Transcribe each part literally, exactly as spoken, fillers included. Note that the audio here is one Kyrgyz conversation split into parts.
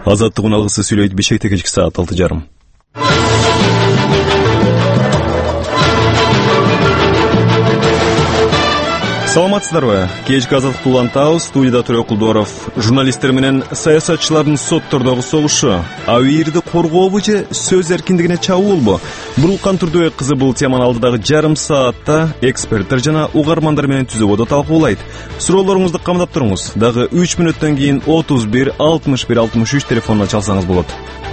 Азаттык уналгысы сүйлөйт. Бишкекте кечки саат алты жарым. Саламатсыздарбы? Кечки азаттык улантабыз. Студияда Төрө Кулдоров. Журналисттер менен саясатчылардын соттордогу согушу, абийирди коргообу же сөз эркиндигине чабуулбу? Бурулкан Турдубек кызы бул теманы алдыдагы жарым саатта эксперттер жана угармандар менен түзөбодо талкуулайт. Суроолоруңузду камдап туруңуз. Дагы үч мүнөттөн кийин отуз бир алтымыш бир алтымыш үч телефонуна чалсаңыз болот.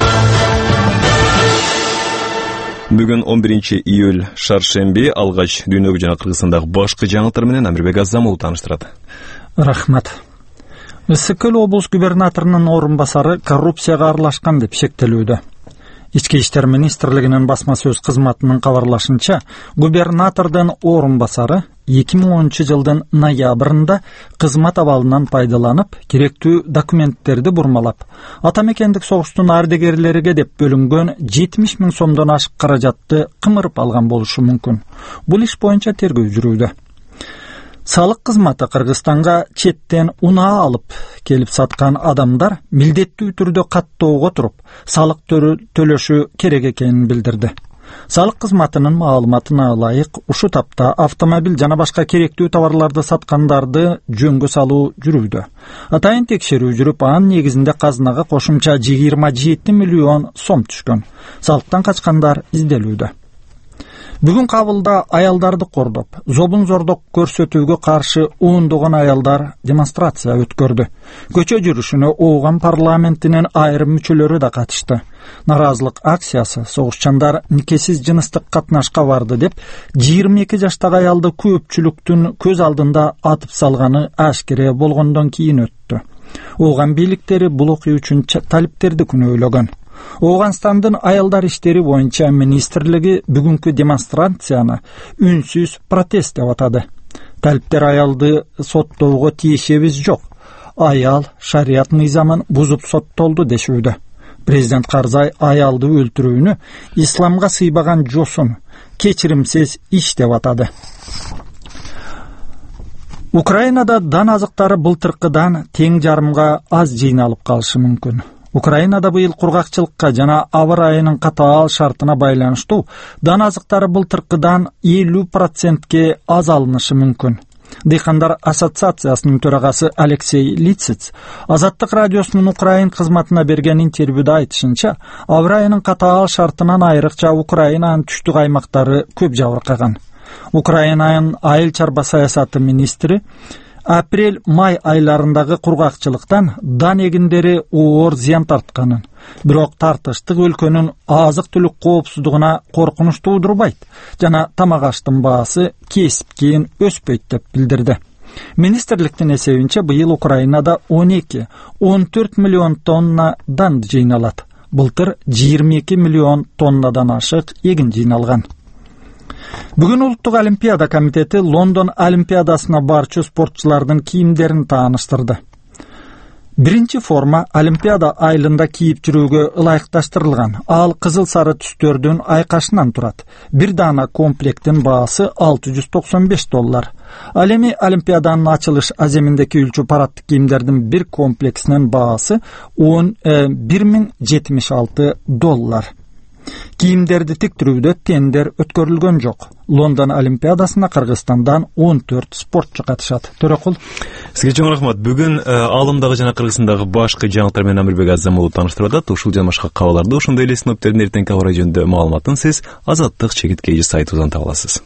Бүгүн он биринчи июль шаршемби, алгач дүйнөгү жана Кыргызстандагы башкы жаңылыктар менен Амирбек Азамов тааныштырат. Рахмат. Ысык-Көл облус губернаторунун орун басары коррупцияга аралашкан деп шектелүүдө. Ички иштер министрлигинин басма сөз кызматынын кабарлашынча, губернатордун орун басары эки миң онунчу жылдын ноябрында кызмат абалынан пайдаланып, керектүү документтерди бурмалап, ата мекендик согуштун ардегерлериге деп бөлүнгөн жетимиш миң сомдон ашык каражатты кымырып алган болушу мүмкүн. Бул иш боюнча тергөө жүрүүдө. Салык кызматы Кыргызстанга четтен унаа алып келип саткан адамдар милдеттүү түрдө каттоого туруп, салык төлөшү керек экенин билдирди. Салык кызматынын маалыматына ылайык, ушу тапта автомобиль жана башка керектүү товарларды саткандарды жөнгө салуу жүрүүдө. Атайын текшерүү жүрүп, анын негизинде казынага кошумча жыйырма жети миллион сом түшкөн. Салыктан качкандар изделүүдө. Бүгүн кабылда аялдарды кордоп, зобун зордук көрсөтүүгө каршы ондогон аялдар демонстрация өткөрдү. Көчө жүрүшүнө Ооган парламентинин айрым мүчөлөрү да катышты. Наразылык акциясы согушчандар никесиз жыныстык катнашка барды деп, жыйырма эки жаштагы аялды көпчүлүктүн көз алдында атып салганы ашкере болгондон кийин өттү. Ооган бийликтери бул окуя үчүн талиптерди күнөөлөгөн. Оганстандын аялдар иштери боюнча министрлиги бүгүнкү демонстрацияны үнсүз протест деп атады. Талиптер аялды соттоого тиешебиз жок. Аял шарият мыйзамын бузуп соттолду дешүүдө. Президент Карзай аялды өлтүрүүнү исламга сыйбаган жосун, кечиримсиз иш деп атады. Украинада дан азыктары былтыркыдан тең жарымга аз жыйналып калышы мүмкүн. Украинада быйыл кургакчылыкка жана аба ырайынын катаал шартына байланыштуу дан азыктары былтыркыдан элүү процентке аз алынышы мүмкүн. Дыйкандар ассоциациясынын төрагасы Алексей Лицец Азаттык радиосунун Украин кызматына берген интервьюда айтышынча, аба ырайынын катаал шартынан айрыкча Украинанын түштүк аймактары көп жабыркаган. Украинанын айыл чарба саясаты министри апрель-май айларындагы кургакчылыктан дан эгиндери оор зыян тартканын, бирок тартыштык өлкөнүн азык-түлүк коопсуздугуна коркунуч туудурбайт жана тамак аштын баасы кесип-кийин өспөйт деп билдирди. Министрликтин эсебинче быйыл Украинада он эки — он төрт миллион тонна дан жыйналат. Былтыр жыйырма эки миллион тоннадан ашык эгин жыйналган. Бүгүн Улуттук Олимпиада комитети Лондон Олимпиадасына барчу спортчулардын кийимдерин тааныштырды. Биринчи форма Олимпиада айылында кийип жүрүүгө ылайыкташтырылган. Ал кызыл сары түстөрдүн айкашынан турат. Бир дана комплектин баасы алты жүз токсон беш доллар. Ал эми Олимпиаданын ачылыш аземиндеки үлчү парадтык кийимдердин бир комплексинин баасы бир миң жетимиш алты доллар. Кийимдерди тиктирүүдө тендер өткөрүлгөн жок. Лондон Олимпиадасына Кыргызстандан он төрт спортчу катышат. Төрөкул. Сизге чоң рахмат. Бүгүн алымдагы жана Кыргызстандагы башкы жаңылыктар менен Амирбек Азамов тааныштырат. Ушул жана башка кабарларды, ошондой эле синоптиктердин эртеңки аба ырайы жөнүндө маалыматын сиз Азаттык чекиткейи сайтыбыздан таба аласыз.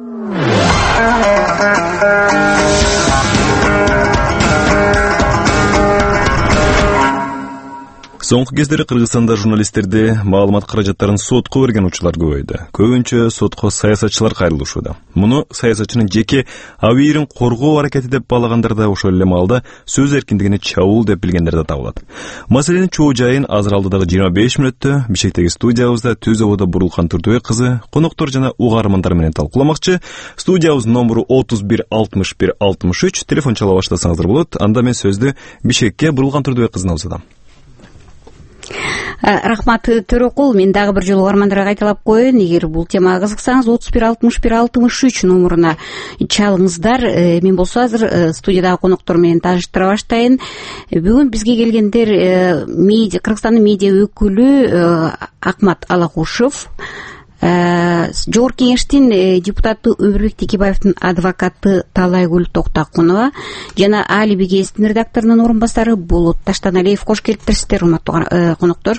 Соңку кездери Кыргызстанда журналисттерди маалымат каражаттарын сотко берген учурлар көбөйдү. Көбүнчө сотко саясатчылар кайрылышууда. Муну саясатчынын жеке абийирин коргоо аракети деп баалагандар да ошол эле маалда сөз эркиндигине чабуул деп билгендер да табылат. Маселенин чоо жайын азыр алдыдагы жыйырма беш мүнөттө Бишкектеги студиябызда Түзөбодо Бурулкан Турдубек кызы коноктор жана угармандар менен талкууламакчы. Студиябыздын номуру отуз бир алтымыш бир алтымыш үч. Телефон чала баштасаңыздар болот. Анда мен сөздү Бишкекке Бурулкан Турдубек кызына узатам. Рахмат Төрөкул. Мен дагы бир жолу угармандарга кайталап коеюн, эгер бул темага кызыксаңыз отуз бир алтымыш бир алтымыш үч номуруна чалыңыздар. Мен болсо азыр студиядагы коноктор менен тааныштыра баштайын. Бүгүн бизге келгендер медиа Кыргызстандын медиа өкүлү Акмат Алакушев, Жогорку Кеңештин депутаты Өмүрбек Текебаевдин адвокаты Талайгүл Токтакунова жана Алиби гезитинин редакторунун орун басары Болот Таштаналиев. Кош келиптирсиздер, урматтуу коноктор.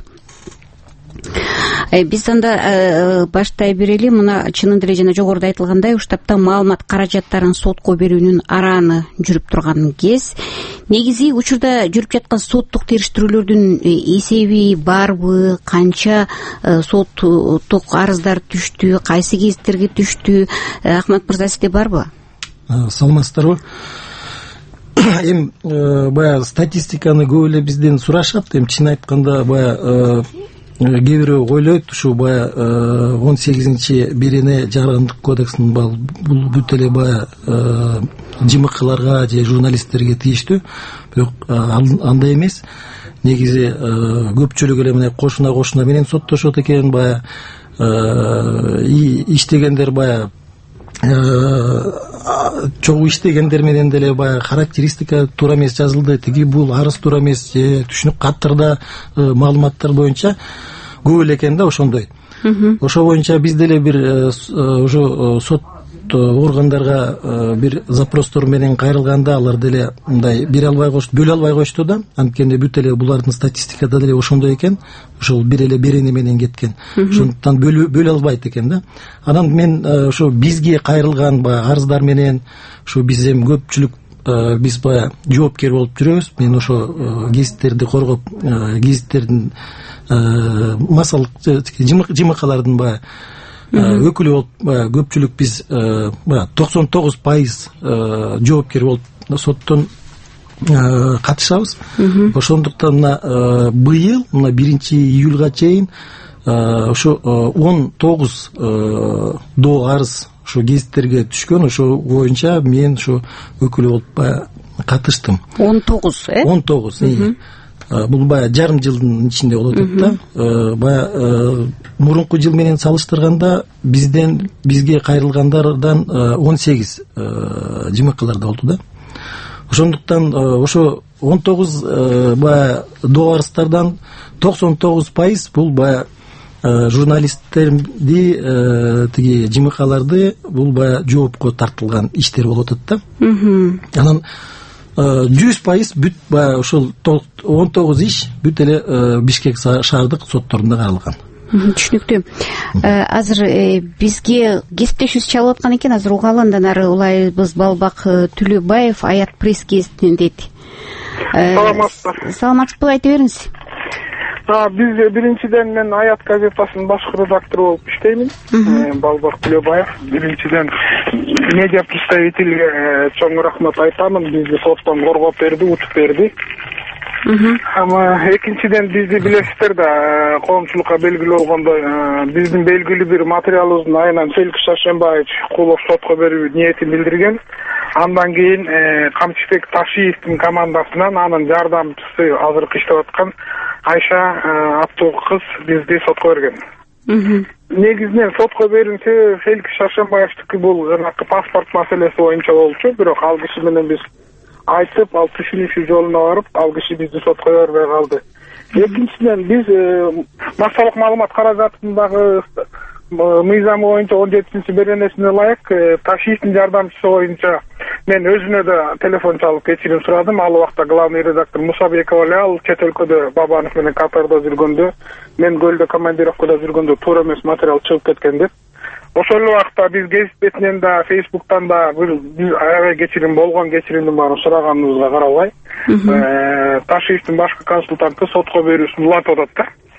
Биз анда баштай берели. Мына чынында эле жана жогоруда айтылгандай, уштапта маалымат каражаттарын сотко берүүнүн арааны жүрүп турган кез. Негизи учурда жүрүп жаткан соттук териштирүүлөрдүн эсеби барбы, канча соттук арыздар түштү, кайсы кезиттерге түштү? Акмат мырза, сизде барбы? Саламатсыздарбы? Эми баягы статистиканы көп эле бизден сурашат. Эми чын айтканда баягы кээ бирөө ойлойт, ушу баягы он сегизинчи берене Жаргандык кодексинин бул бүт эле баягы жымыкыларга же журналисттерге тийиштүү. Бирок андай эмес. Негизи көпчүлүк эле мына кошуна кошуна менен соттошот экен. Баягы иштегендер баягы чогуу иштегендер менен деле баягы характеристика туура эмес жазылды, тиги бул арыз туура эмес, же түшүнүк каттарда маалыматтар боюнча көп эле экен да ошондой. Ошо боюнча биз деле бир ошо сот органдарга бир запростор менен кайрылганда алар деле мындай бере албай коюшту, бөлө албай коюшту да. Анткени бүт эле булардын статистикада деле ошондой экен. Ошол бир эле берене менен кеткен. Ошондуктан бөлө албайт экен да. Анан мен ошо бизге кайрылган баягы арыздар менен ушу биз эми көпчүлүк биз баягы жоопкер болуп жүрөбүз. Мен ошо гезиттерди коргоп, гезиттердин масалык жымыкалардын баягы өкүлү болуп, көпчүлүк биз токсон тогуз пайыз жоопкер болуп соттон катышабыз. Ошондуктан мына быйыл мына биринчи июлга чейин ошо он тогуз доо арыз ошо гезиттерге түшкөн. Ошо боюнча мен ошо өкүлү болуп катыштым. он тогуз э? он тогуз. Бул баягы жарым жылдын ичинде болуп атат да. Баягы мурунку жыл менен салыштырганда бизден бизге кайрылгандардан он сегиз жымыкаларда болду да. Ошондуктан ошо он тогуз баягы доо арыздардан токсон тогуз пайыз бул баягы журналисттерди тиги жымыкаларды бул баягы жоопко тартылган иштер болуп атат да. Анан жүз пайыз бүт баягы ошол он тогуз иш бүт эле Бишкек шаардык сотторунда каралган. Түшүнүктүү. Азыр бизге кесиптешибиз чалып аткан экен. Азыр угалы, андан ары улайбыз. Балбак Түлөбаев, Аят пресс гезитинен дейт. Саламатсызбы? Саламатсызбы, айта бериңиз. Биз биринчиден мен Аят газетасынын башкы редактору болуп иштеймин. Балбак Түлөбаев. Биринчиден медиа представительге чоң рахмат айтамын. Бизди соттон коргоп берди, утуп берди. Ама экинчиден бизди билесиздер да, коомчулукка белгилүү болгондой, биздин белгилүү бир материалыбыздын айынан Феликс Шаршембаевич Кулов сотко берүү ниетин билдирген. Андан кийин Камчыбек Ташиевдин командасынан анын жардамчысы азыркы иштеп аткан Айша аттуу кыз бизди сотко берген. Негизинен сотко берүүнү Феликс Шаршембаевдики бул жанакы паспорт маселеси боюнча болчу, бирок ал киши менен биз айтып, ал түшүнүшү жолуна барып, ал киши бизди сотко бербей калды. Экинчиден биз массалык маалымат каражатындагы мыйзамы боюнча он жетинчи беренесине ылайык Ташиевдин жардамчысы боюнча мен өзүнө да телефон чалып кечирим сурадым. Ал убакта главный редактор Мусабеков эле, ал чет өлкөдө Бабанов менен катарда жүргөндө, мен көлдө командировкада жүргөндө туура эмес материал чыгып кеткен деп. Ошол убакта биз гезит бетинен да, Фейсбуктан да биз аябай кечирим болгон, кечиримдин баарын сураганыбызга карабай, Ташиевдин башкы консультанты сотко берүүсүн улантып атат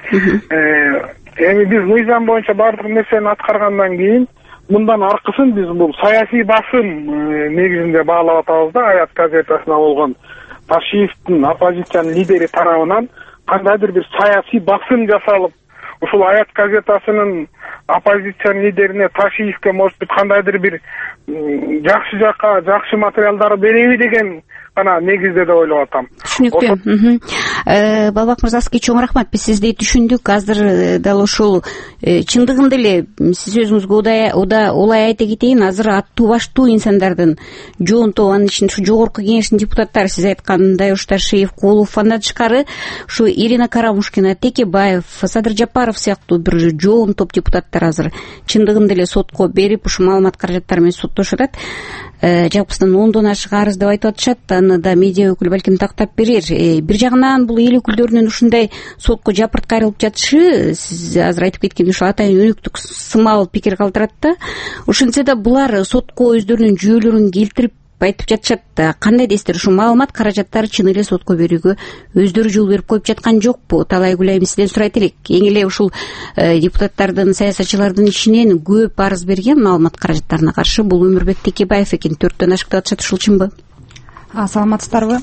да. Эми биз мыйзам боюнча баардык нерсени аткаргандан кийин мындан аркысын биз бул саясий басым негизинде баалап атабыз да. Аят газетасына болгон Ташиевдин оппозициянын лидери тарабынан кандайдыр бир саясий басым жасалып, ушул Аят газетасынын оппозициянын лидерине Ташиевке может быть кандайдыр бир жакшы жака, жакшы материалдар береби деген гана негизде деп ойлоп атам. Түшүнүктүү. Балбак мырза, сизге чоң рахмат. Биз сизди түшүндүк. Азыр дал ушул чындыгында эле сиз өзүңүзгө улай айта кетейин, азыр аттуу баштуу инсандардын жоон тобу, анын ичинде ушу жогорку кеңештин депутаттары, сиз айткандай Ушташиев, Кулов, андан тышкары ушу Ирина Карамушкина, Текебаев, Садыр Жапаров сыяктуу бир жоон топ депутаттар азыр чындыгында эле сотко берип, ушу маалымат каражаттары менен соттошуп атат. Жалпысынан ондон ашык арыз деп айтып атышат. Аны да медиа өкүлү балким тактап берер. Бир жагынан бул эл өкүлдөрүнүн ушундай сотко жапырт кайрылып жатышы, сиз азыр айтып кеткендей, ушу атайын өнүктүк сымал пикир калтырат да. Ошентсе да булар сотко өздөрүнүн жүйөлөрүн келтирип айтып жатышат. Кандай дейсиздер, ушу маалымат каражаттары чын эле сотко берүүгө өздөрү жол берип коюп жаткан жокпу? Талай Гүлайым, сизден сурайт элек. Эң эле ушул депутаттардын, саясатчылардын ичинен көп арыз берген маалымат каражаттарына каршы бул Өмүрбек Текебаев экен. Төрттөн ашык деп атышат, ушул чынбы? Саламатсыздарбы?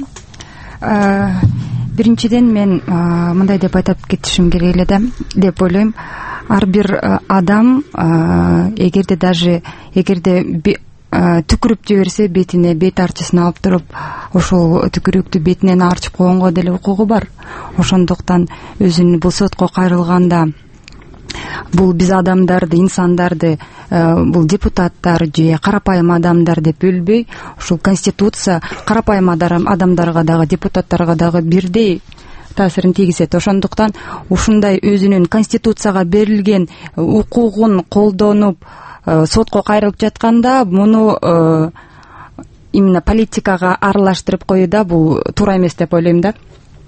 Биринчиден мен мындай деп айтып кетишим керек эле да деп ойлойм. Ар бир адам эгерде даже эгерде түкүрүп жиберсе, бетине бет арчысын алып туруп, ошол түкүрүктү бетинен арчып койгонго деле укугу бар. Ошондуктан өзүн бул сотко кайрылганда бул биз адамдарды, инсандарды, бул депутаттар же карапайым адамдар деп бөлбөй, ушул конституция карапайым адамдарга дагы, депутаттарга дагы бирдей таасирин тийгизет. Ошондуктан ушундай өзүнүн конституцияга берилген укугун колдонуп сотко кайрылып жатканда, муну именно политикага аралаштырып коюу да бул туура эмес деп ойлойм да.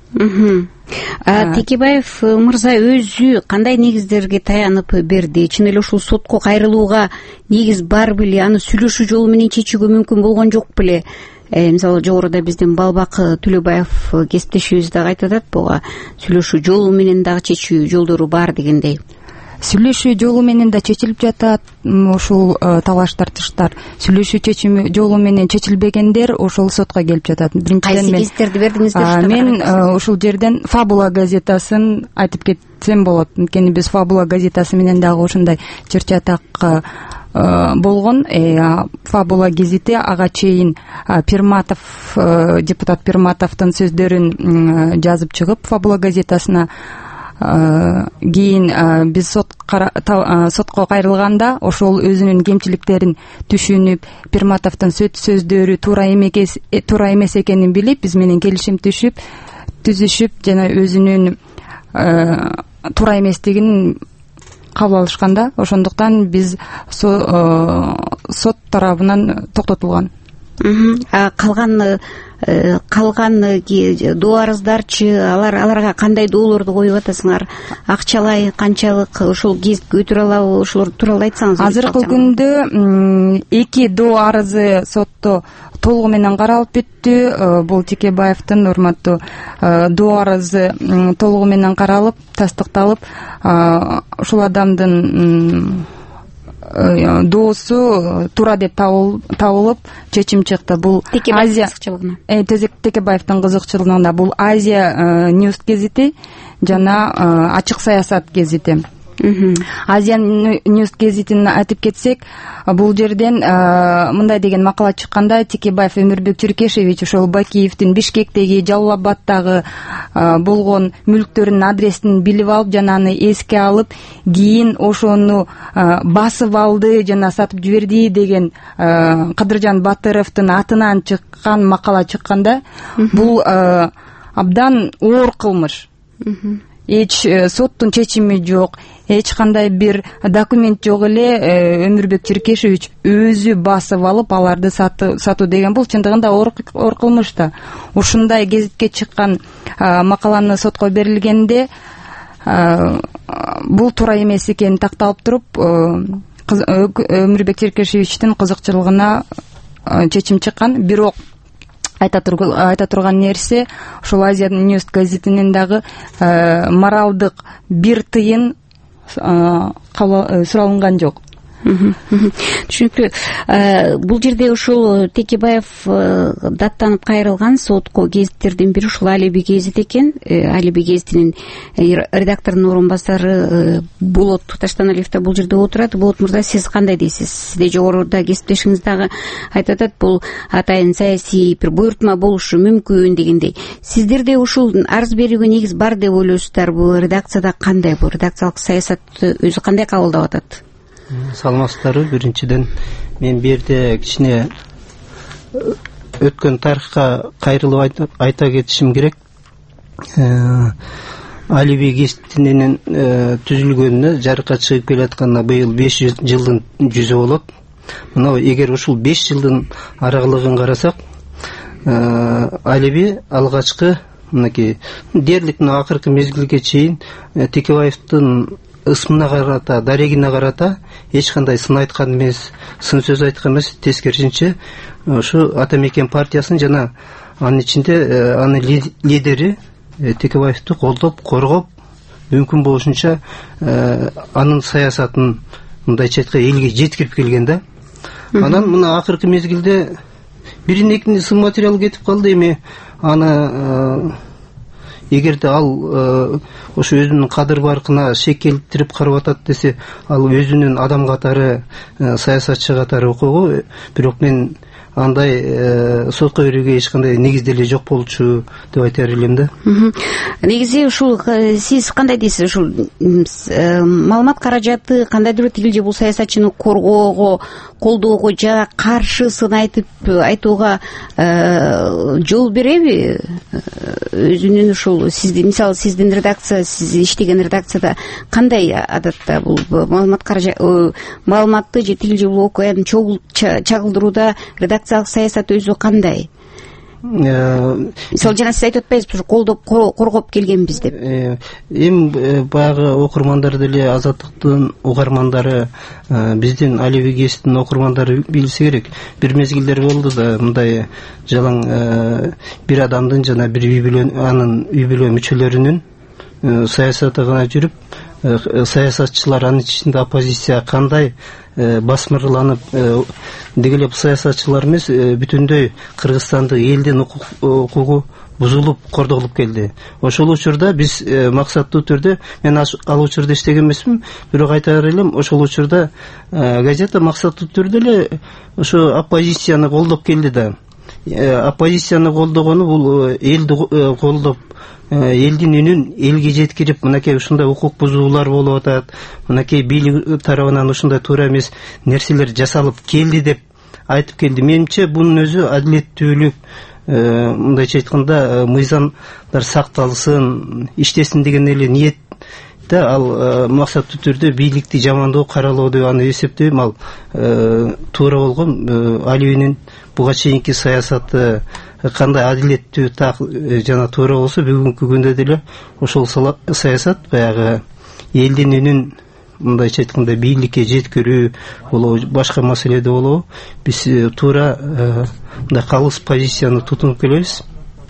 Текебаев мырза өзү кандай негиздерге таянып берди? Чын эле ушул сотко кайрылууга негиз бар беле? Аны сүйлөшүү жолу менен чечүүгө мүмкүн болгон жок беле? Мисалы жогоруда биздин Балбак Төлөбаев кесиптешибиз дагы айтып атат, буга сүйлөшүү жолу менен дагы чечүү жолдору бар дегендей. Сүйлөшүү жолу менен да чечилип жатат ушул талаш тартыштар. Сүйлөшүү чечими жолу менен чечилбегендер ошол сотко келип жатат. Биринчиден мен кайсы кездерди бердиңиздер? Мен ушул жерден Фабула газетасын айтып кетсем болот. Анткени биз Фабула газетасы менен дагы ушундай чыр-чатак болгон. Фабула газети ага чейин Пирматов, депутат Пирматовдун сөздөрүн жазып чыгып Фабула газетасына, кийин биз сотко кайрылганда ошол өзүнүн кемчиликтерин түшүнүп, Пирматовдун сөздөрү туура эмес экенин билип, биз менен келишим түшүп, түзүшүп жана өзүнүн туура эместигин кабыл алышканда, ошондуктан биз сот тарабынан токтотулган. Калган калган доо арыздарчы, алар аларга кандай доолорду коюп атасыңар? Акчалай канчалык, ошол гезит көтөрө алабы? Ошолор тууралуу айтсаңыз. Азыркы күндө эки доо арызы сотто толугу менен каралып бүттү. Бул Текебаевдин урматтуу доо арызы толугу менен каралып, тастыкталып, ушул адамдын доосу туура деп табылып чечим чыкты. Бул Азия Текебаевдин кызыкчылыгында бул Азия Ньюс гезити жана Ачык саясат гезити. Азия Ньюс гезитин айтып кетсек, бул жерден мындай деген макала чыкканда, Текебаев Өмүрбек Чиркешевич ошол Бакиевдин Бишкектеги, Жалал-Абадтагы болгон мүлктөрүнүн адресин билип алып, жана аны эске алып, кийин ошону басып алды жана сатып жиберди деген Кадыржан Батыровдун атынан чыккан макала чыкканда, бул абдан оор кылмыш. Эч соттун чечими жок, эч кандай бир документ жок эле Өмүрбек Чиркешевич өзү басып алып аларды сатуу деген бул чындыгында оор кылмыш да. Ушундай гезитке чыккан макаланы сотко берилгенде бул туура эмес экени такталып туруп, Өмүрбек Чиркешевичтин кызыкчылыгына чечим чыккан. Бирок айта турган нерсе, ушул Азия Ньюс газетинен дагы моралдык бир тыйын суралынган жок. түшүнүктүү. Бул жерде ушул Текебаев даттанып кайрылган сотко гезиттердин бири ушул Алиби гезит экен. Алиби гезитинин редакторунун орун басары Болот Таштаналиев да бул жерде отурат. Болот мырза, сиз кандай дейсиз? Сизде жогоруда кесиптешиңиз дагы айтып атат, бул атайын саясий бир буйртма болушу мүмкүн дегендей. Сиздерде ушул арыз берүүгө негиз бар деп ойлойсуздар? Бул редакцияда кандай, бул редакциялык саясатты өзү кандай кабылдап атат? Саламатсыздарбы. Биринчиден мен бу жерде кичине өткөн тарыхка кайрылып айта кетишим керек. Алиби гезитинин түзүлгөнүнө, жарыкка чыгып келатканына быйыл беш жылдын жүзү болот. Мына эгер ушул беш жылдын аралыгын карасак, Алиби алгачкы мынакей дерлик мына акыркы мезгилге чейин Текебаевдин ысмына карата, дарегине карата эч кандай сын айткан эмес, сын сөз айткан эмес. Тескерисинче ушу Ата Мекен партиясынын жана анын ичинде анын лидери Текебаевди колдоп, коргоп, мүмкүн болушунча анын саясатын мындайча айтканда элге жеткирип келген да. Анан мына акыркы мезгилде бирин экинчи сын материал кетип калды. Эми аны эгерде ал ошо өзүнүн кадыр баркына шек келтирип карап атат десе, ал өзүнүн адам катары, саясатчы катары укугу. Бирок мен андай сотко берүүгө эч кандай негиз деле жок болчу деп айтар элем да. Негизи ушул сиз кандай дейсиз? Ушул маалымат каражаты кандайдыр бир тигил же бул саясатчыны коргоого, колдоого жана каршысын айтып айтууга жол береби? Өзүнүн ушул сиздин, мисалы сиздин редакция, сиз иштеген редакцияда кандай адатта бул маалымат каражаты, маалыматты же тигил же бул окуяны чагылдырууда редакциялык саясат өзү кандай? Мисалы жана сиз айтып атпайсызбы, колдоп, коргоп келгенбиз деп? Эми баягы окурмандар деле, Азаттыктын угармандары, биздин Алиби гезитинин окурмандары билсе керек. Бир мезгилдер болду да, мындай жалаң бир адамдын жана бир үй бүлө, анын үй бүлө мүчөлөрүнүн саясаты гана жүрүп, саясатчылар, анын ичинде оппозиция кандай басмырланып, дегелеп саясатчылар эмес, бүтүндөй Кыргызстандык элдин укугу бузулуп, кордолуп келди. Ошол учурда биз максаттуу түрдө, мен ал учурда иштеген эмесмин, бирок айтар элем, ошол учурда газета максаттуу түрдө эле ошо оппозицияны колдоп келди да. Оппозицияны колдогону бул элди колдоп, элдин үнүн элге жеткирип, мынакей ушундай укук бузуулар болуп атат, мынакей бийлик тарабынан ушундай туура эмес нерселер жасалып келди деп айтып келди. Менимче бунун өзү адилеттүүлүк, мындайча айтканда мыйзамдар сакталсын, иштесин деген эле ниетте ал максаттуу түрдө бийликти жамандоо, каралоо деп аны эсептейм. Ал туура болгон. Алибинин буга чейинки саясаты кандай адилеттүү так жана туура болсо, бүгүнкү күндө деле ошол саясат баягы элдин үнүн мындайча айтканда бийликке жеткирүү болобу, башка маселеде болобу, биз туура мындай калыс позицияны тутунуп келебиз.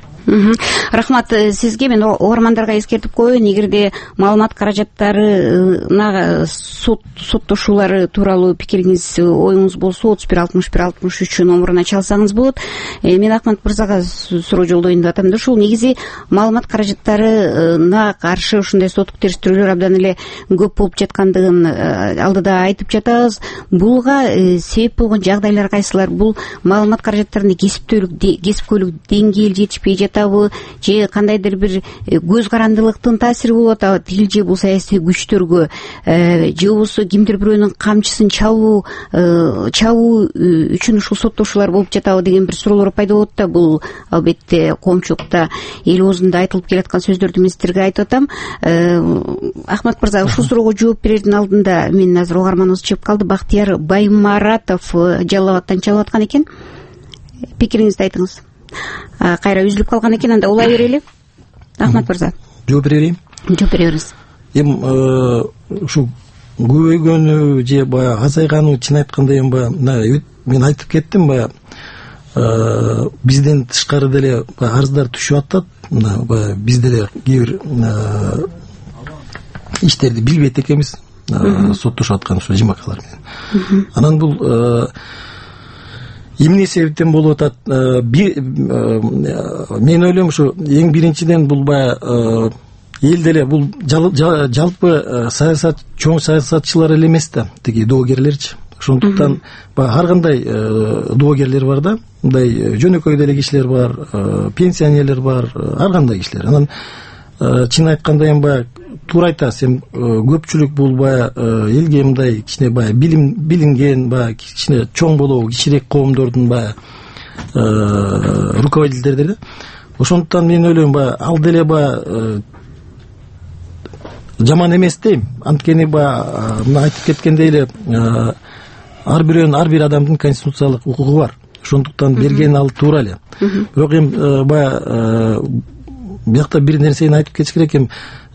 Рахмат сизге. Мен угармандарга эскертип коеюн, эгерде маалымат каражаттарына соттошуулары тууралуу пикириңиз, оюңуз болсо, отуз бир алтымыш бир алтымыш үч номуруна чалсаңыз болот. Мен Ахмат мырзага суроо жолдоюн деп атам да, ушул негизи маалымат каражаттарына каршы ушундай соттук териштирүүлөр абдан эле көп болуп жаткандыгын алдыда айтып жатабыз. Буга себеп болгон жагдайлар кайсылар? Бул маалымат каражаттарына кесиптүүлүк, кесипкөйлүк деңгээл жетишпей жатабы, же кандайдыр бир көз карандылыктын таасири болуп атабы, тигил же бул саясий күчтөргө, же болбосо кимдир бирөөнүн камчысын чабуу чабуу үчүн ушул соттошуулар болуп жатабы деген бир суроолор пайда болот да. Бул албетте коомчулукта эл оозунда айтылып келаткан сөздөрдү мен сиздерге айтып атам. Ахмат мырза, ушул суроого жооп берердин алдында мен азыр угарманыбыз чыгып калды. Бактияр Баймаратов Жалал Абадтан чалып аткан экен. Пикириңизди айтыңыз. Кайра үзүлүп калган экен, анда улай берели. Ахмат мырза. Жооп берейин. Жооп бере бериңиз. Эми ушу көбөйгөнү же баягы азайгану, чын айтканда эми баягы мен айтып кеттим, баягы бизден тышкары деле арыздар түшүп атат. Мына баягы биз деле кээ бир иштерди билбейт экенбиз. соттошуп аткан ошо жмакалар менен. Анан бул эмне себептен болуп атат? Мен ойлойм ушу эң биринчиден бул баягы эл деле бул жалпы саясат чоң саясатчылар эле эмес да, тиги доогерлерчи. Ошондуктан ар кандай доогерлер бар да, мындай жөнөкөй деле кишилер бар, пенсионерлер бар, ар кандай кишилер. Анан чын айтканда эми баягы туура айтасыз, эми көпчүлүк бул баягы элге мындай кичине баягы билим билинген, баягы кичине чоң болобу, кичирээк коомдордун баягы руководителдери да. Ошондуктан мен ойлойм баягы ал деле баягы жаман эмес дейм. Анткени баягы мына айтып кеткендей эле ар бирөөнүн, ар бир адамдын конституциялык укугу бар. Ошондуктан берген ал туура эле. Бирок эми баягы биякта бир нерсени айтып кетиш керек. Эми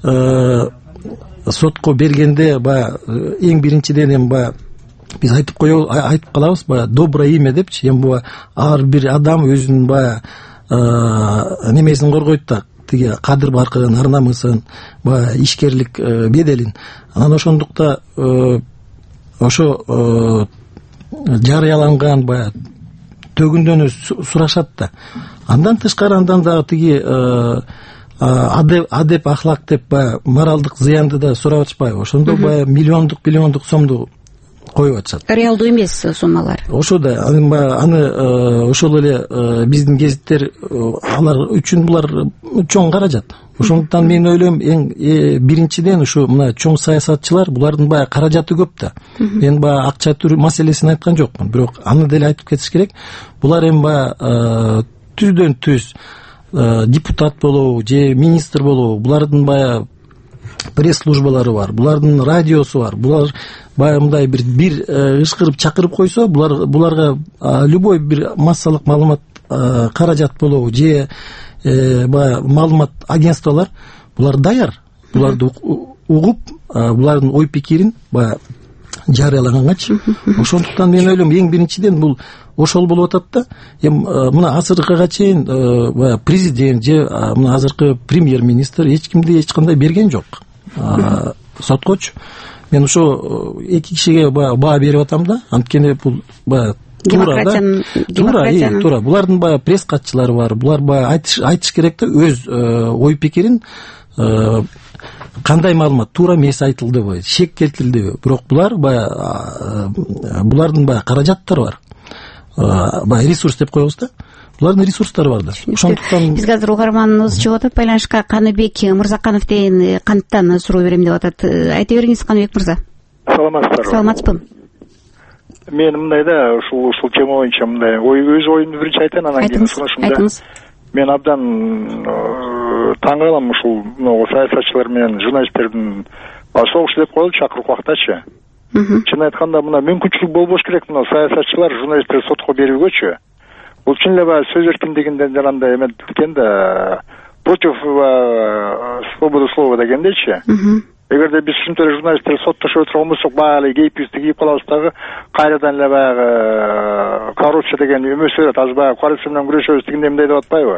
сотко бергенде баягы эң биринчиден эми баягы биз айтып коебуз, айтып калабыз баягы доброе имя депчи. Эми бу ар бир адам өзүнүн баягы немесин коргойт да, тиги кадыр баркын, ар намысын, баягы ишкерлик беделин. Анан ошондукта ошо жарыяланган баягы төгүндөнү сурашат да. Андан тышкары андан дагы тиги адеп ахлак деп баягы моралдык зыянды да сурап атышпайбы? Ошондо баягы миллиондук миллиондук сомду коюп атышат. Реалдуу эмес суммалар. Ошо да, аны баягы аны ошол эле биздин гезиттер, алар үчүн булар чоң каражат. Ошондуктан мен ойлойм эң биринчиден ушу мына чоң саясатчылар, булардын баягы каражаты көп да. Мен баягы акча түрү маселесин айткан жокмун, бирок аны деле айтып кетиш керек. Булар эми баягы түздөн түз депутат болобу же министр болобу, булардын баягы пресс-службалары бар, булардын радиосу бар. Булар баягы мындай бир бир ышкырып чакырып койсо, булар буларга любой бир массалык маалымат каражат болобу же баягы маалымат агентстволор, булар даяр. Буларды угуп, булардын ой пикирин баягы жарыялагангачы. Ошондуктан мен ойлойм эң биринчиден бул ошол болуп атат да. Эми мына азыркыга чейин баягы президент же мына азыркы премьер-министр эч кимди эч кандай берген жок соткочу. Мен ошо эки кишиге баягы баа берип атам да. Анткени бул баягы туура да. Туура, туура. Булардын баягы пресс катчылары бар. Булар баягы айтыш айтыш керек да, өз ой пикирин, кандай маалымат туура эмес айтылдыбы, шек келтирилдиби. Бирок булар баягы булардын баягы каражаттары бар. Баягы ресурс деп коебуз да. Булардын ресурстары бар да. Ошондуктан бизге азыр угарманыбыз чыгып атат, байланышка Каныбек Мырзаканов деген канттан суроо берем деп атат. Айта бериңиз, Каныбек мырза. Саламатсыздарбы? Саламатсызбы. Мен мындай да, ушул ушул тема боюнча мындай ой өз оюмду биринчи айтайын, анан кийин сунушумда. Мен абдан таң калам ушул могу саясатчылар менен журналисттердин согуш деп коелучу акыркы убактачы. Чын айтканда мына мүмкүнчүлүк болбош керек, мына саясатчылар журналисттерди сотко берүүгөчү. Бул чын эле баягы сөз эркиндигинден жарандай эметкен да, против свободы слова дегендейчи. Эгерде биз ушинтип эле журналисттерди соттошуп отурган болсок, баягы гейпибизди кийип калабыз дагы, кайрадан эле баягы коррупция деген өмөсү берет, азыр баягы коррупция менен күрөшөбүз дегенде эмне деп атпайбы?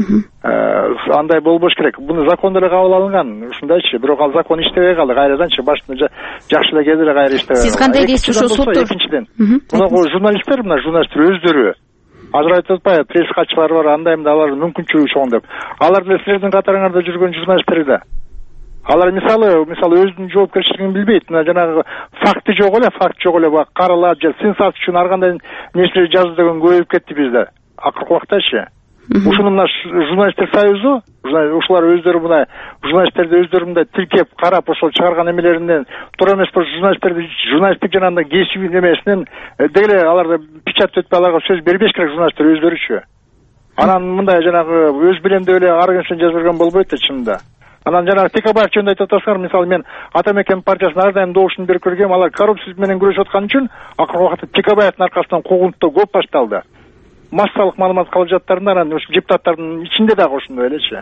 Андай болбош керек. Буну закон деле кабыл алынган, ушундайчы. Бирок ал закон иштебей калды, кайраданчы башында жакшы эле кезде эле кайра иштебей. Сиз кандай дейсиз ошо соттор? Экинчиден, мына журналисттер, мына журналисттер өздөрү азыр айтып атпайбы, пресс катчылар бар, андай эмне алардын мүмкүнчүлүгү чоң деп. Алар деле силердин катарыңарда жүргөн журналисттер да. Алар мисалы, мисалы өзүнүн жоопкерчилигин билбейт. Мына жанагы факты жок эле, факт жок эле, бак каралат же сенсация үчүн ар кандай нерселер жазуу деген көбөйүп кетти бизде. Акыркы убактачы. Ушуну мына журналисттер союзу, ушулар өздөрү мына журналисттерди өздөрү мындай тилкеп карап ошол чыгарган эмелеринен туура эмес болсо журналисттерди журналисттик жанагындай кесиби немесинен деги аларды печать өтпөй аларга сөз бербеш керек журналисттер өздөрүчү. Анан мындай жанагы өз билемдеп эле ар кимсин жазып берген болбойт да чынында. Анан жанагы Текебаев жөнүндө айтып атасыңар, мисалы мен Ата Мекен партиясынын ар дайым добушун берип көргөм, алар коррупция менен күрөшүп аткан үчүн акыркы убакытта Текебаевдин аркасынан куугунтуу көп башталды. Массалык маалымат калажаттарында анан ушу депутаттардын ичинде дагы ошондой элечи.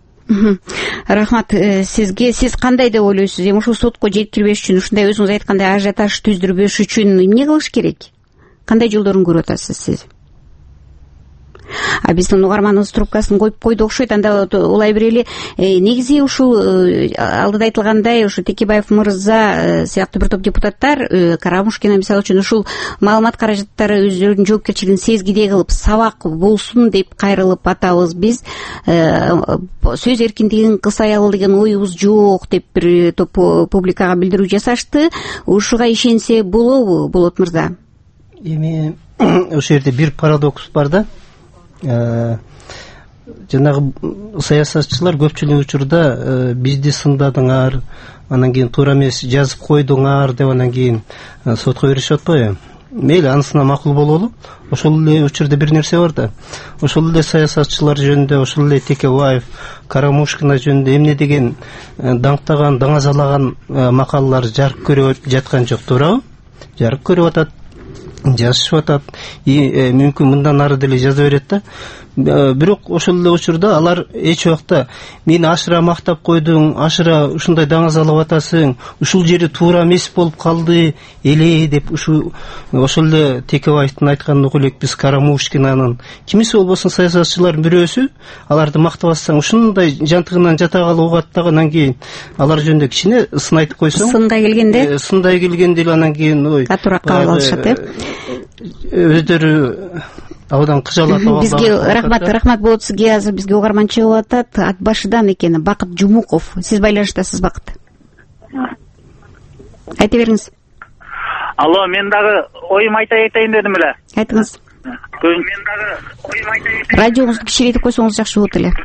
Рахмат сизге. Сиз кандай деп ойлойсуз? Эми ушул сотко жеткирбеш үчүн, ушундай өзүңүз айткандай ажиотаж түздүрбөш үчүн эмне кылыш керек? Кандай жолдорун көрүп атасыз сиз? а биздин угарманыбыз трубкасын коюп койду окшойт. Анда улай берели, негизи ушул алдыда айтылгандай ушу Текебаев мырза сыяктуу бир топ депутаттар Карамушкина мисалы үчүн ушул маалымат каражаттары өздөрүнүн жоопкерчилигин сезгидей кылып сабак болсун деп кайрылып атабыз. Биз сөз эркиндигин кысай алалы деген оюбуз жок деп бир топ публикага билдирүү жасашты. Ушуга ишенсе болобу, Болот мырза? Эми ошол жерде бир парадокс бар да. Жанагы саясатчылар көпчүлүк учурда бизди сындадыңар, анан кийин туура эмес жазып койдуңар деп анан кийин сотко беришип атпайбы? Мейли, анысына макул бололу. Ошол эле учурда бир нерсе бар да. Ошол эле саясатчылар жөнүндө, ошол эле Текебаев, Карамушкина жөнүндө эмне деген даңктаган, даңазалаган макалалар жарык көрүп жаткан жок, туурабы? Жарык көрүп атат, жазышып атат, мүмкүн мындан ары деле жаза берет да. Бирок ошол эле учурда алар эч убакта мени ашыра мактап койдуң, ашыра ушундай даңазалап атасың, ушул жери туура эмес болуп калды эле деп ушу ошол эле Текебаевдин айтканын угуп элекпиз, Карамушкинанын. Кимиси болбосун саясатчылардын бирөөсү аларды мактабастан ушундай жантыгынан жата калып угат да, анан кийин алар жөнүндө кичине сын айтып койсоң, сындай келгенде сындай келгенде эле анан кийин ой катуураак кабыл алышат, э? Өздөрү абдан кыжалатып бизге рахмат, рахмат болот сизге. Азыр бизге угарман чыгып атат, ат башыдан экени Бакыт Жумуков. Сиз байланыштасыз, Бакыт. Айта бериңиз. Алло, мен дагы оюм айта кетейин дедим эле. Айтыңыз. Мен дагы оюм айта кетейин. Радиоңузду кичирейтип койсоңуз жакшы болот эле.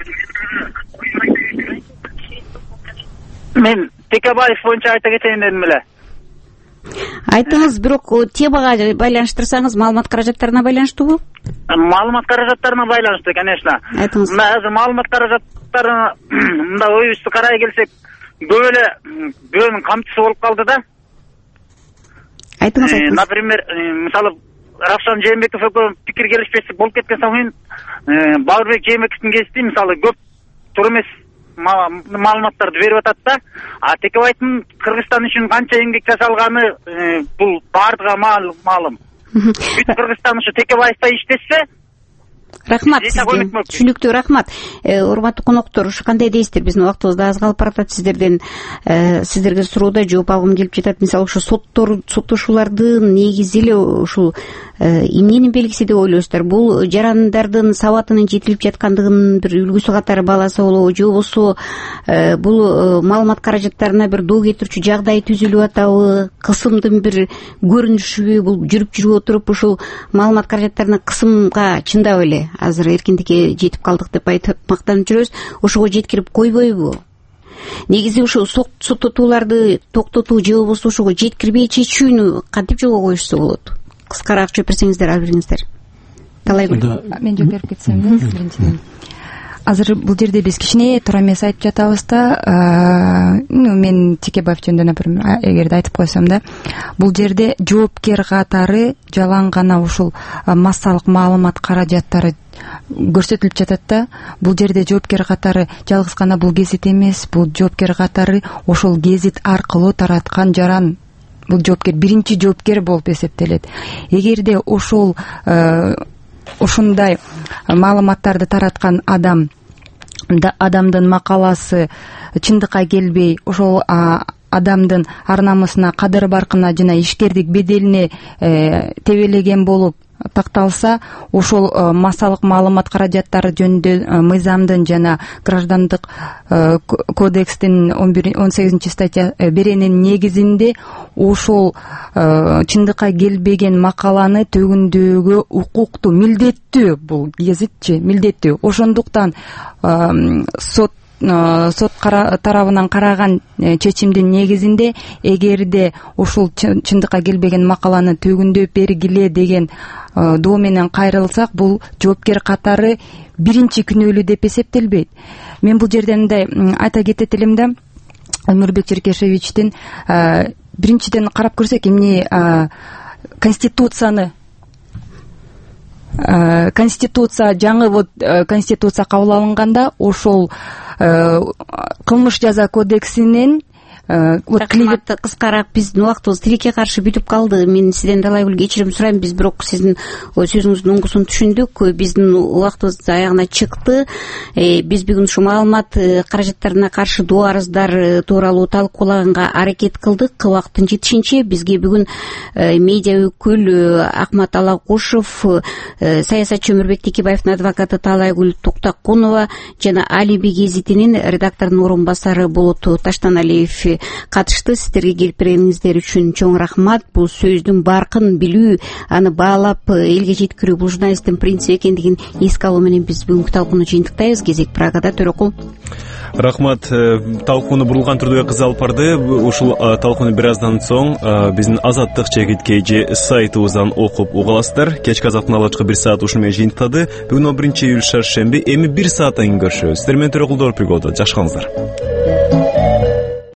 Мен Текебаев боюнча айта кетейин дедим эле. Айтыңыз, бирок темага байланыштырсаңыз, маалымат каражаттарына байланыштуубу? Маалымат каражаттарына байланыштуу, конечно. Айтыңыз. Мына азыр маалымат каражаттарына мында оюбузду карай келсек, көп эле бирөөнүн камчысы болуп калды да. Айтыңыз, айтыңыз. Например, мисалы Равшан Жээнбеков экөө пикир келишпестик болуп кеткен соң кийин Баурбек Жээнбековдун кесиби мисалы көп туура эмес маалыматтарды берип атат да. А Текебаевдин Кыргызстан үчүн канча эмгек жасалганы бул бардыга маалым. Бүт Кыргызстан ушу Текебаевда иштесе. Рахмат сизге. Түшүнүктүү, рахмат. Урматтуу коноктор, ушу кандай дейсиздер? Биздин убактыбыз да аз калып баратат. Сиздерден сиздерге суроодо жооп алгым келип жатат. Мисалы ушу соттор, соттошуулардын негизи эле ушул эмненин белгиси деп ойлойсуздар? Бул жарандардын сабатынын жетилип жаткандыгынын бир үлгүсү катары бааласа болобу, же болбосо бул маалымат каражаттарына бир доо кетирүүчү жагдай түзүлүп атабы, кысымдын бир көрүнүшүбү? Бул жүрүп жүрүп отуруп ушул маалымат каражаттарына кысымга чындап эле азыр эркиндикке жетип калдык деп айтып мактанып жүрөбүз. Ошого жеткирип койбойбу? Негизи ушу соттотууларды токтотуу же болбосо ошого жеткирбей чечүүнү кантип жолго коюшса болот? Кыскараак жооп берсеңиздер, ар бириңиздер. Талай мен жооп берип кетсем да, биринчиден. Азыр бул жерде биз кичине туура эмес айтып жатабыз да. Мен Текебаев жөнүндө, например, эгерде айтып койсом да, бул жерде жоопкер катары жалаң гана ушул массалык маалымат каражаттары көрсөтүлүп жатат да. Бул жерде жоопкер катары жалгыз гана бул гезит эмес, бул жоопкер катары ошол гезит аркылуу тараткан жаран. Бул жоопкер биринчи жоопкер болуп эсептелет. Эгерде ошол ушундай маалыматтарды тараткан адам адамдын макаласы чындыкка келбей, ошол адамдын ар намысына, кадыр баркына жана ишкердик беделине тебелеген болуп такталса, ошол массалык маалымат каражаттары жөнүндө мыйзамдын жана граждандык кодекстин он сегизинчи статья беренин негизинде ошол чындыкка келбеген макаланы төгүндөөгө укуктуу, милдеттүү. Бул гезитчи милдеттүү. Ошондуктан сот сот тарабынан караган чечимдин негизинде эгерде ушул чындыкка келбеген макаланы төгүндөп бергиле деген доо менен кайрылсак, бул жоопкер катары биринчи күнөөлүү деп эсептелбейт. Мен бул жерден мындай айта кетет элем да, Өмүрбек Черкешевичтин биринчиден карап көрсөк, эмне конституцияны конституция жаңы вот конституция кабыл алынганда ошол кылмыш жаза кодексинин рахмат. Кыскараак биздин убактыбыз тилекке каршы бүтүп калды. Мен сизден далай бул кечирим сурайм. Биз бирок сиздин сөзүңүздүн оңгусун түшүндүк. Биздин убактыбыз аягына чыкты. Биз бүгүн ушул маалымат каражаттарына каршы доо арыздар тууралуу талкуулаганга аракет кылдык. Убакыттын жетишинче бизге бүгүн медиа өкүл Акмат Алагушев, саясатчы Өмүрбек Текебаевдин адвокаты Таалайгүл Токтокунова жана Алиби гезитинин редакторунун орун басары Болот Таштаналиев катышты. Сиздерге келип бергениңиздер үчүн чоң рахмат. Бул сөздүн баркын билүү, аны баалап элге жеткирүү бул журналисттин принциби экендигин эске алуу менен биз бүгүнкү талкууну жыйынтыктайбыз. Кезек Прагада. Төрөкул. Рахмат. Талкууну бурулган түрдө кызы алып барды. Ушул талкууну бир аздан соң биздин Азаттык Чегит Кейжи сайтыбыздан окуп уга аласыздар. Кечки Азаттын алгачкы бир саат ушуну менен жыйынтыктады. Бүгүн он биринчи июль шаршемби. Эми бир сааттан кийин көрүшөбүз. Сиздер менен Төрөкул Доорбековдо жакшы калыңыздар.